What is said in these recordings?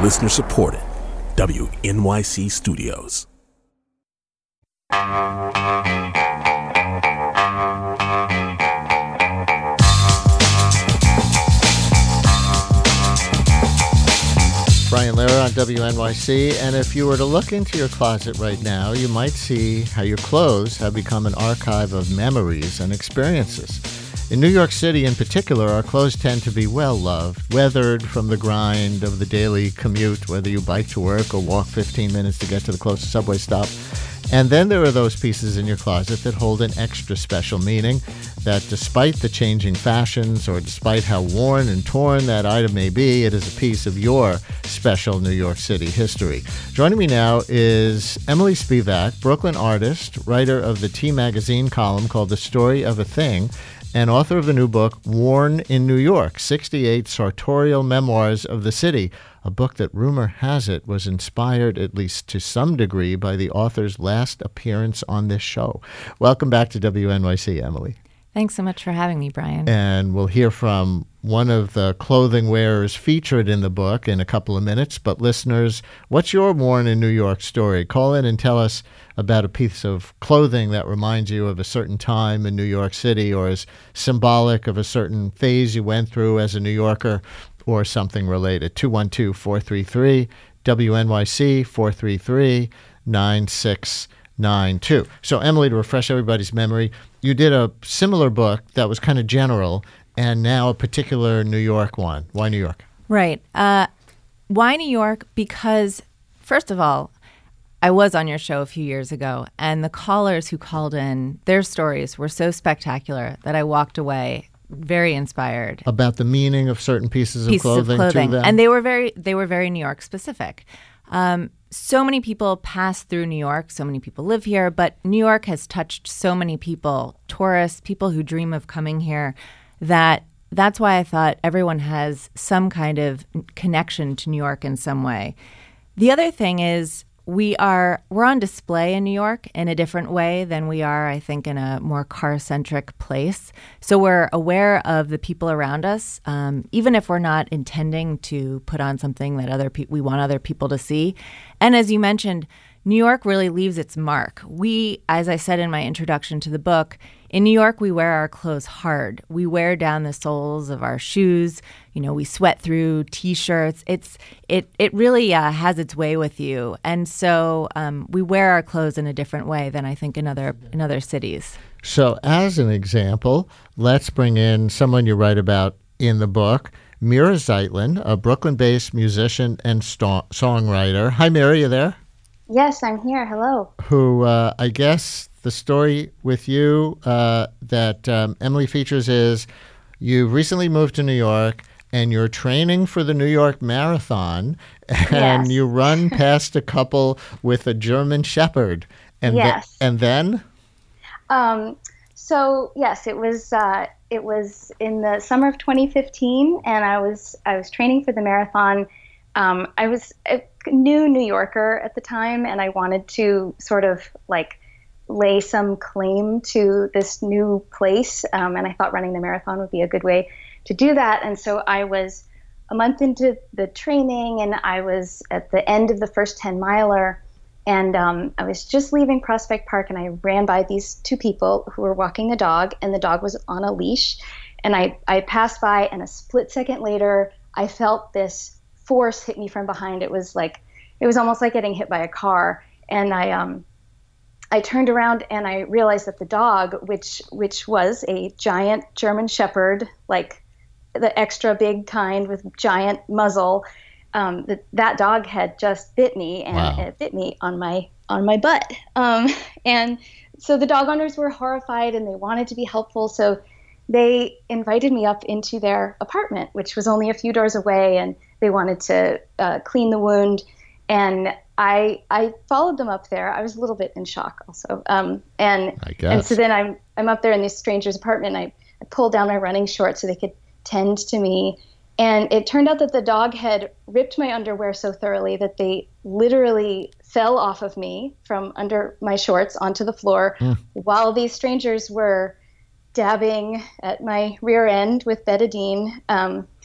Listener supported. WNYC Studios. Brian Lehrer on WNYC, and if you were to look into your closet right now, you might see how your clothes have become an archive of memories and experiences. In New York City in particular, our clothes tend to be well-loved, weathered from the grind of the daily commute, whether you bike to work or walk 15 minutes to get to the closest subway stop. And then there are those pieces in your closet that hold an extra special meaning, that despite the changing fashions or despite how worn and torn that item may be, it is a piece of your special New York City history. Joining me now is Emily Spivak, Brooklyn artist, writer of the T Magazine column called The Story of a Thing, and author of the new book, Worn in New York, 68 Sartorial Memoirs of the City, a book that rumor has it was inspired, at least to some degree, by the author's last appearance on this show. Welcome back to WNYC, Emily. Thanks so much for having me, Brian. And we'll hear from one of the clothing wearers featured in the book in a couple of minutes. But listeners, what's your Worn in New York story? Call in and tell us about a piece of clothing that reminds you of a certain time in New York City or is symbolic of a certain phase you went through as a New Yorker, or something related. 212-433-WNYC, 433-9692. So, Emily, to refresh everybody's memory, you did a similar book that was kind of general and now a particular New York one. Why New York? Right. Why New York? Because, first of all, I was on your show a few years ago, and the callers who called in, their stories were so spectacular that I walked away very inspired about the meaning of certain pieces of clothing to them. And they were very New York specific. So many people pass through New York, so many people live here, but New York has touched so many people, tourists, people who dream of coming here, that's why I thought everyone has some kind of connection to New York in some way. The other thing is we're on display in New York in a different way than we are, I think, in a more car-centric place. So we're aware of the people around us, even if we're not intending to put on something that we want other people to see. And as you mentioned, New York really leaves its mark. We, as I said in my introduction to the book, in New York, we wear our clothes hard. We wear down the soles of our shoes. You know, we sweat through T-shirts. It really has its way with you. And so we wear our clothes in a different way than I think in other cities. So as an example, let's bring in someone you write about in the book, Mira Zeitlin, a Brooklyn-based musician and songwriter. Hi, Mira, you there? Yes, I'm here. Hello. Who I guess the story with you that Emily features is you recently moved to New York and you're training for the New York Marathon and you run past a couple with a German Shepherd. And yes. And then? So yes, it was in the summer of 2015 and I was training for the marathon. I was a new New Yorker at the time, and I wanted to sort of like lay some claim to this new place, and I thought running the marathon would be a good way to do that. And so I was a month into the training, and I was at the end of the first 10-miler, and I was just leaving Prospect Park, and I ran by these two people who were walking a dog, and the dog was on a leash, and I passed by, and a split second later, I felt this force hit me from behind. It was almost like getting hit by a car. And I turned around and I realized that the dog, which was a giant German Shepherd, like the extra big kind with giant muzzle, that dog had just bit me, and Wow. It bit me on my butt. And so the dog owners were horrified and they wanted to be helpful. So they invited me up into their apartment, which was only a few doors away, and they wanted to clean the wound. And I followed them up there. I was a little bit in shock also. And so then I'm up there in this stranger's apartment, and I pulled down my running shorts so they could tend to me. And it turned out that the dog had ripped my underwear so thoroughly that they literally fell off of me from under my shorts onto the floor while these strangers were dabbing at my rear end with betadine.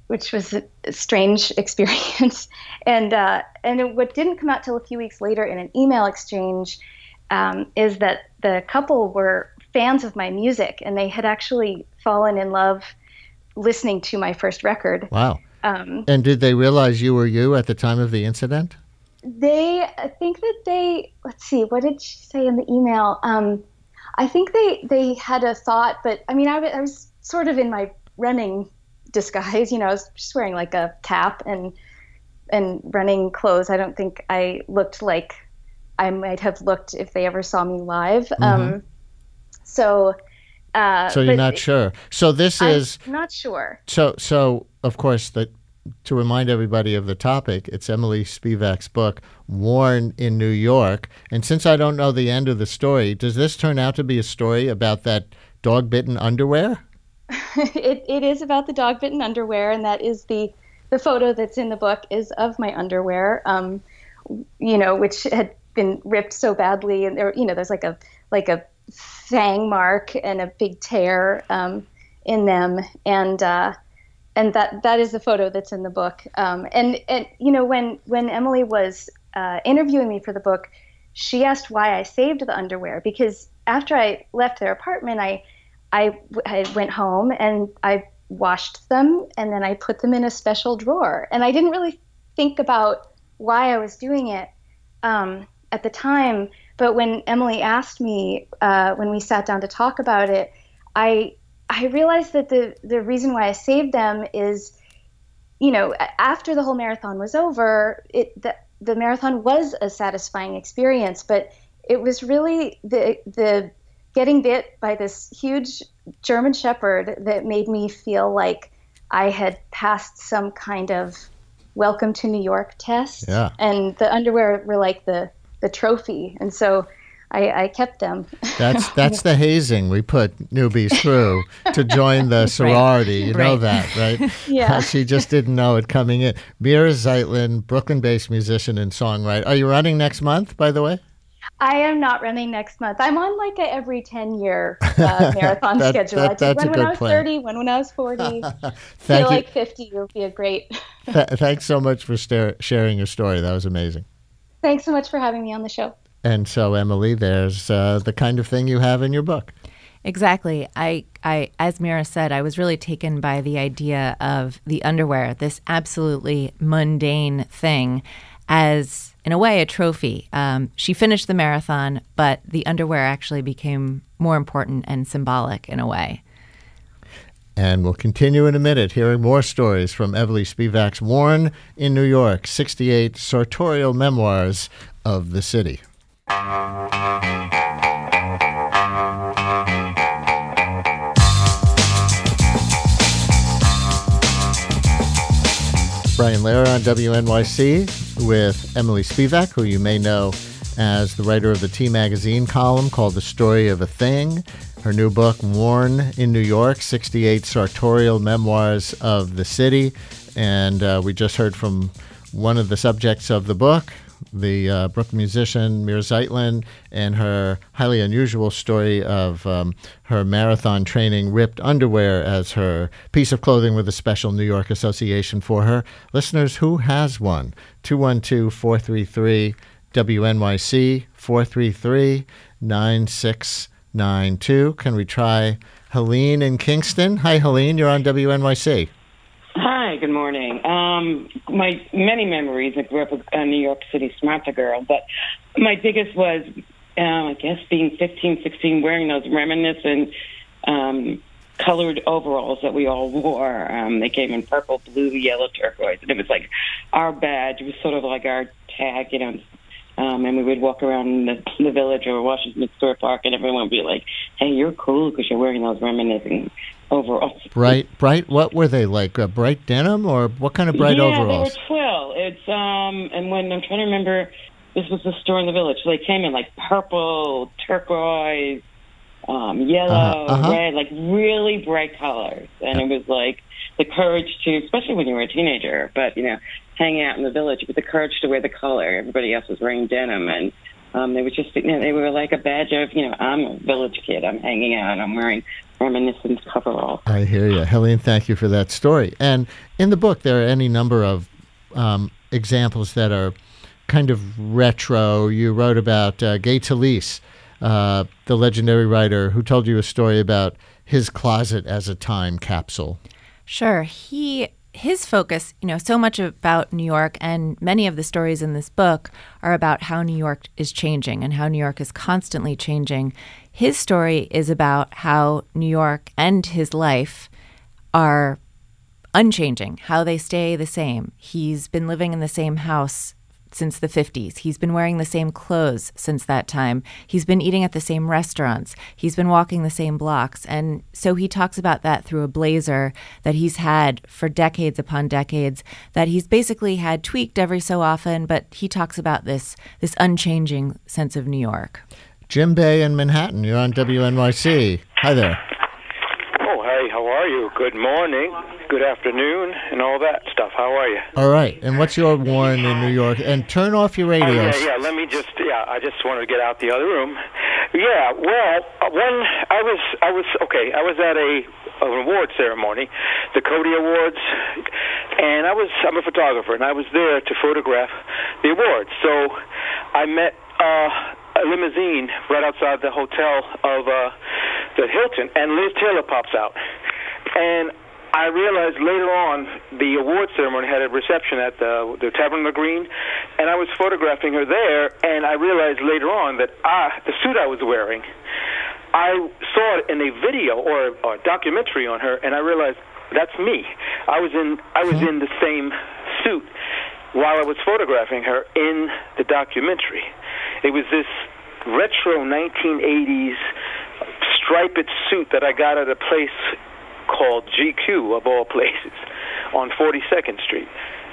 which was a strange experience. And what didn't come out till a few weeks later in an email exchange is that the couple were fans of my music, and they had actually fallen in love listening to my first record. Wow. And did they realize you were you at the time of the incident? I think that let's see, what did she say in the email? I think they had a thought, but I mean, I was sort of in my running disguise, I was just wearing like a cap and running clothes. I don't think I looked like I might have looked if they ever saw me live. Mm-hmm. So you're not sure. So I'm not sure. So of course, to remind everybody of the topic, it's Emily Spivak's book, Worn in New York. And since I don't know the end of the story, does this turn out to be a story about that dog-bitten underwear? It is about the dog-bitten underwear, and that is the photo that's in the book is of my underwear, which had been ripped so badly, and there's like a fang mark and a big tear in them, and that is the photo that's in the book. And when Emily was interviewing me for the book, she asked why I saved the underwear, because after I left their apartment, I went home and I washed them, and then I put them in a special drawer. And I didn't really think about why I was doing it at the time. But when Emily asked me, when we sat down to talk about it, I realized that the reason why I saved them is, after the whole marathon was over, the marathon was a satisfying experience, but it was really the getting bit by this huge German Shepherd that made me feel like I had passed some kind of welcome to New York test. Yeah. And the underwear were like the trophy. And so I kept them. That's the hazing we put newbies through to join the sorority. You know that, right? Yeah. She just didn't know it coming in. Mira Zeitlin, Brooklyn-based musician and songwriter. Are you running next month, by the way? I am not running next month. I'm on like a every 10-year marathon schedule. I did one when I was 30, one when I was 40. Feel like 50 would be a great. Thanks so much for sharing your story. That was amazing. Thanks so much for having me on the show. And so, Emily, there's the kind of thing you have in your book. Exactly. I, as Mira said, I was really taken by the idea of the underwear, this absolutely mundane thing, as, in a way, a trophy. She finished the marathon, but the underwear actually became more important and symbolic in a way. And we'll continue in a minute, hearing more stories from Emily Spivak's Worn in New York, 68 sartorial memoirs of the city. Brian Lehrer on WNYC with Emily Spivak, who you may know as the writer of the T Magazine column called The Story of a Thing. Her new book, Worn in New York, 68 sartorial memoirs of the city. And we just heard from one of the subjects of the book, the Brooklyn musician Mira Zeitlin, and her highly unusual story of her marathon training ripped underwear as her piece of clothing with a special New York association for her. Listeners, who has one? 212-433-WNYC, 433-9692. Can we try Helene in Kingston? Hi, Helene. You're on WNYC. Hi, good morning. My many memories, I grew up a New York City Smarta girl, but my biggest was, I guess, being 15, 16, wearing those reminiscent colored overalls that we all wore. They came in purple, blue, yellow, turquoise, and it was like our badge. It was sort of like our tag, and we would walk around the village or Washington Square Park, and everyone would be like, hey, you're cool because you're wearing those reminiscent overalls. Bright, what were they, like bright denim, or what kind of bright overalls? Yeah, they were twill. It's, and when I'm trying to remember, this was the store in the village, so they came in like purple, turquoise, yellow, red, like really bright colors, and it was like the courage to, especially when you were a teenager, but, hang out in the village with the courage to wear the color. Everybody else was wearing denim, and they were just, they were like a badge of, I'm a village kid. I'm hanging out. I'm wearing reminiscent coverall. I hear you. Helene, thank you for that story. And in the book, there are any number of examples that are kind of retro. You wrote about Gay Talese, the legendary writer who told you a story about his closet as a time capsule. Sure. His focus, so much about New York, and many of the stories in this book are about how New York is changing and how New York is constantly changing. His story is about how New York and his life are unchanging, how they stay the same. He's been living in the same house since the 50s. He's been wearing the same clothes since that time. He's been eating at the same restaurants. He's been walking the same blocks. And so he talks about that through a blazer that he's had for decades upon decades, that he's basically had tweaked every so often, but he talks about this unchanging sense of New York. Jim Bay in Manhattan, you're on WNYC. Hi there. Oh, hey, how are you? Good morning, good afternoon, and all that stuff. How are you? All right. And what's your warrant in New York? And turn off your radios. I just wanted to get out the other room. Yeah, well, I was at an award ceremony, the Cody Awards, and I'm a photographer, and I was there to photograph the awards. So I met a limousine right outside the hotel of the Hilton, and Liz Taylor pops out. And I realized later on the award ceremony had a reception at the Tavern on the Green, and I was photographing her there, and I realized later on that the suit I was wearing, I saw it in a video or a documentary on her, and I realized that's me. I was in the same suit while I was photographing her in the documentary. It was this retro 1980s striped suit that I got at a place called GQ, of all places, on 42nd Street.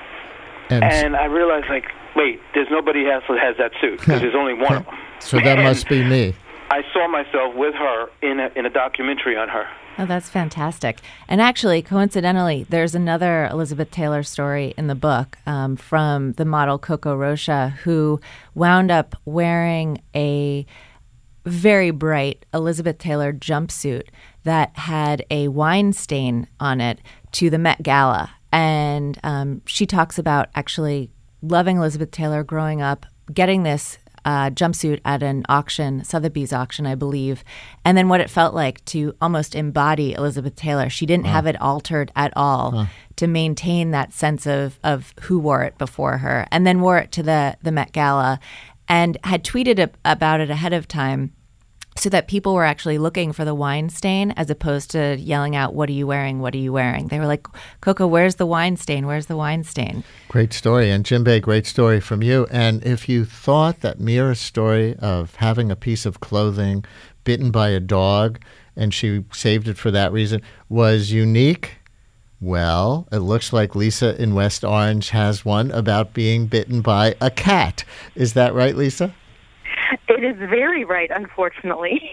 And I realized, wait, there's nobody else that has that suit, because there's only one of them. So that must be me. I saw myself with her in a documentary on her. Oh, that's fantastic. And actually, coincidentally, there's another Elizabeth Taylor story in the book from the model Coco Rocha, who wound up wearing a very bright Elizabeth Taylor jumpsuit that had a wine stain on it to the Met Gala. And she talks about actually loving Elizabeth Taylor growing up, getting this jumpsuit at an auction, Sotheby's auction, I believe, and then what it felt like to almost embody Elizabeth Taylor. She didn't have it altered at all to maintain that sense of who wore it before her, and then wore it to the Met Gala and had tweeted about it ahead of time so that people were actually looking for the wine stain as opposed to yelling out, "What are you wearing? What are you wearing?" They were like, "Coco, where's the wine stain? Where's the wine stain?" Great story. And Jim Bay, great story from you. And if you thought that Mira's story of having a piece of clothing bitten by a dog, and she saved it for that reason, was unique, well, it looks like Lisa in West Orange has one about being bitten by a cat. Is that right, Lisa? It is very right, unfortunately.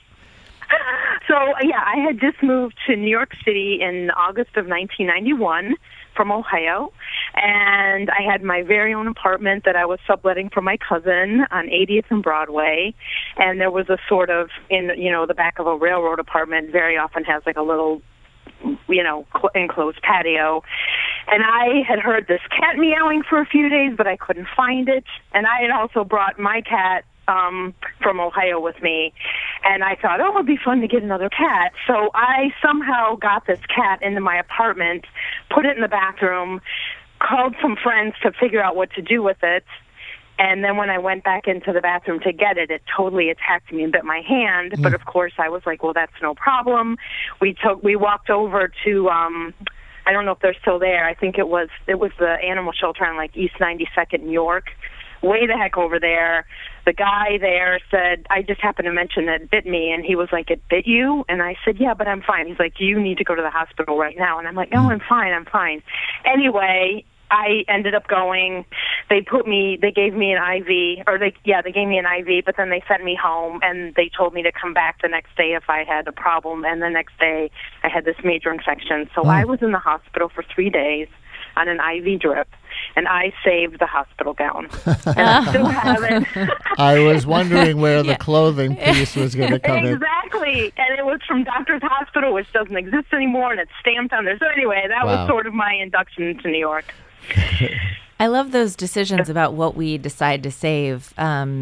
So, I had just moved to New York City in August of 1991 from Ohio, and I had my very own apartment that I was subletting for my cousin on 80th and Broadway, and there was a sort of, the back of a railroad apartment very often has like a little, enclosed patio. And I had heard this cat meowing for a few days, but I couldn't find it. And I had also brought my cat from Ohio with me. And I thought, it'd be fun to get another cat. So I somehow got this cat into my apartment, put it in the bathroom, called some friends to figure out what to do with it. And then when I went back into the bathroom to get it, it totally attacked me and bit my hand. But of course I was like, well, that's no problem. We walked over to, I don't know if they're still there. I think it was the animal shelter on like East 92nd, New York. Way the heck over there. The guy there said, I just happened to mention that it bit me, and he was like, it bit you? And I said, yeah, but I'm fine. He's like, you need to go to the hospital right now. And I'm like, no, I'm fine. Anyway, I ended up going. They gave me an IV, they gave me an IV, but then they sent me home, and they told me to come back the next day if I had a problem, and the next day I had this major infection. So I was in the hospital for 3 days on an IV drip, and I saved the hospital gown. And I still have it. I was wondering where the clothing piece was going to come in. Exactly. And it was from Doctor's Hospital, which doesn't exist anymore, and it's stamped on there. So anyway, that was sort of my induction to New York. I love those decisions about what we decide to save.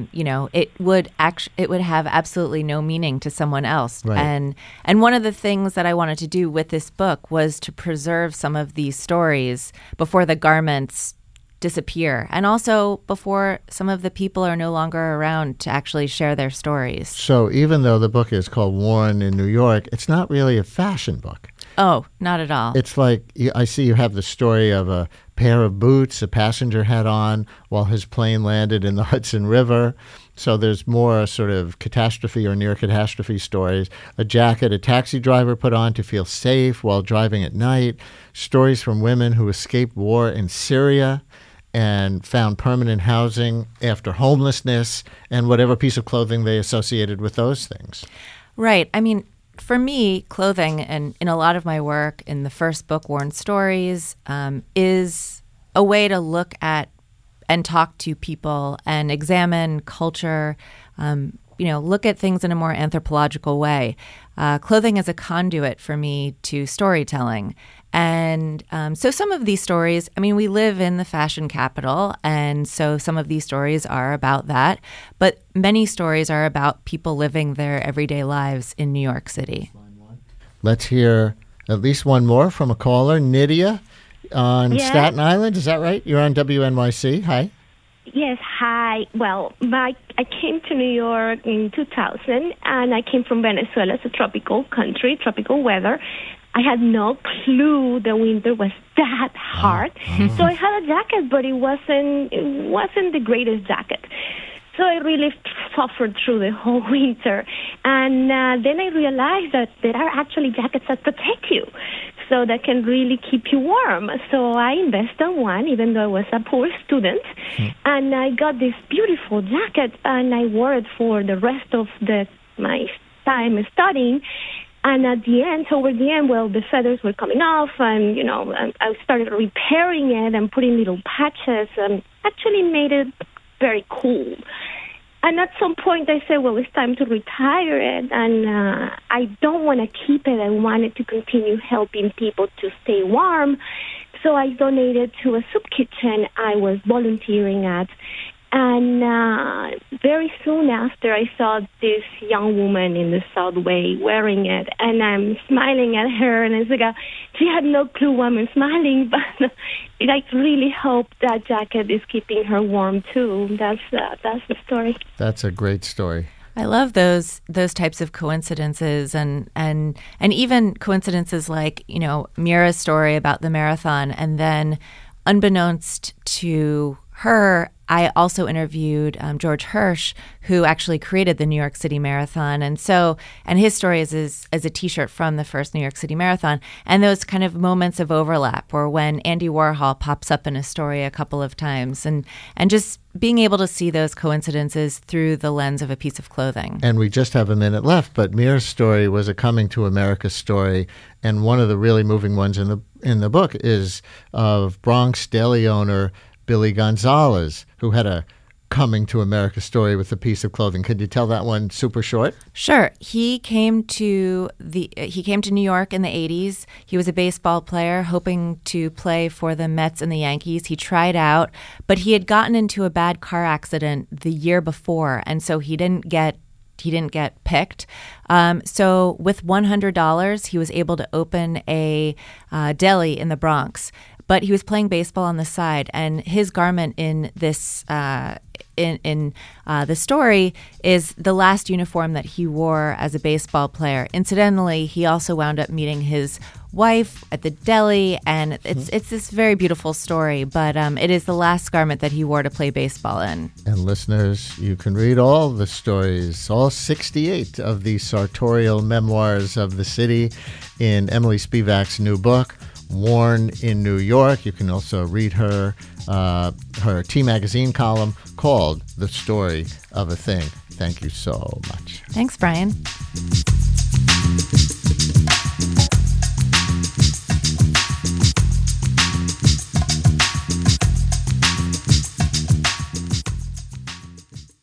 It would have absolutely no meaning to someone else. Right. And one of the things that I wanted to do with this book was to preserve some of these stories before the garments disappear, and also before some of the people are no longer around to actually share their stories. So even though the book is called Worn in New York, it's not really a fashion book. Oh, not at all. It's like, I see you have the story of a pair of boots a passenger had on while his plane landed in the Hudson River. So there's more sort of catastrophe or near catastrophe stories. A jacket a taxi driver put on to feel safe while driving at night. Stories from women who escaped war in Syria and found permanent housing after homelessness, and whatever piece of clothing they associated with those things. Right. I mean, for me, clothing, and in a lot of my work in the first book, Worn Stories, is a way to look at and talk to people and examine culture, look at things in a more anthropological way. Clothing is a conduit for me to storytelling. And so some of these stories, we live in the fashion capital, and so some of these stories are about that. But many stories are about people living their everyday lives in New York City. Let's hear at least one more from a caller, Nydia on Staten Island. Is that right? You're on WNYC. Hi. Yes, hi. Well, I came to New York in 2000, and I came from Venezuela. It's a tropical country, tropical weather. I had no clue the winter was that hard. So I had a jacket, but it wasn't the greatest jacket. So I really suffered through the whole winter. And then I realized that there are actually jackets that protect you, so that can really keep you warm. So I invested in one, even though I was a poor student. And I got this beautiful jacket, and I wore it for the rest of my time studying. And at the end, toward the end, the feathers were coming off, and, I started repairing it and putting little patches, and actually made it very cool. And at some point, I said, it's time to retire it, and I don't want to keep it. I wanted to continue helping people to stay warm. So I donated to a soup kitchen I was volunteering at. And very soon after, I saw this young woman in the subway wearing it, and I'm smiling at her, and it's like she had no clue why I'm smiling, but I really hope that jacket is keeping her warm too. That's the story. That's a great story. I love those types of coincidences, and even coincidences like Mira's story about the marathon, and then unbeknownst to her, I also interviewed George Hirsch, who actually created the New York City Marathon. And his story is a T-shirt from the first New York City Marathon. And those kind of moments of overlap, or when Andy Warhol pops up in a story a couple of times, and just being able to see those coincidences through the lens of a piece of clothing. And we just have a minute left, but Mira's story was a coming to America story. And one of the really moving ones in the book is of Bronx deli owner Billy Gonzalez, who had a coming to America story with a piece of clothing. Could you tell that one super short? Sure. He came to New York in the 80s. He was a baseball player hoping to play for the Mets and the Yankees. He tried out, but he had gotten into a bad car accident the year before, and so he didn't get picked. So with $100, he was able to open a deli in the Bronx. But he was playing baseball on the side, and his garment in this in the story is the last uniform that he wore as a baseball player. Incidentally, he also wound up meeting his wife at the deli, and it's this very beautiful story, but it is the last garment that he wore to play baseball in. And listeners, you can read all the stories, all 68 of the sartorial memoirs of the city in Emily Spivak's new book, Worn in New York. You can also read her T Magazine column called The Story of a Thing. Thank you so much. Thanks, Brian.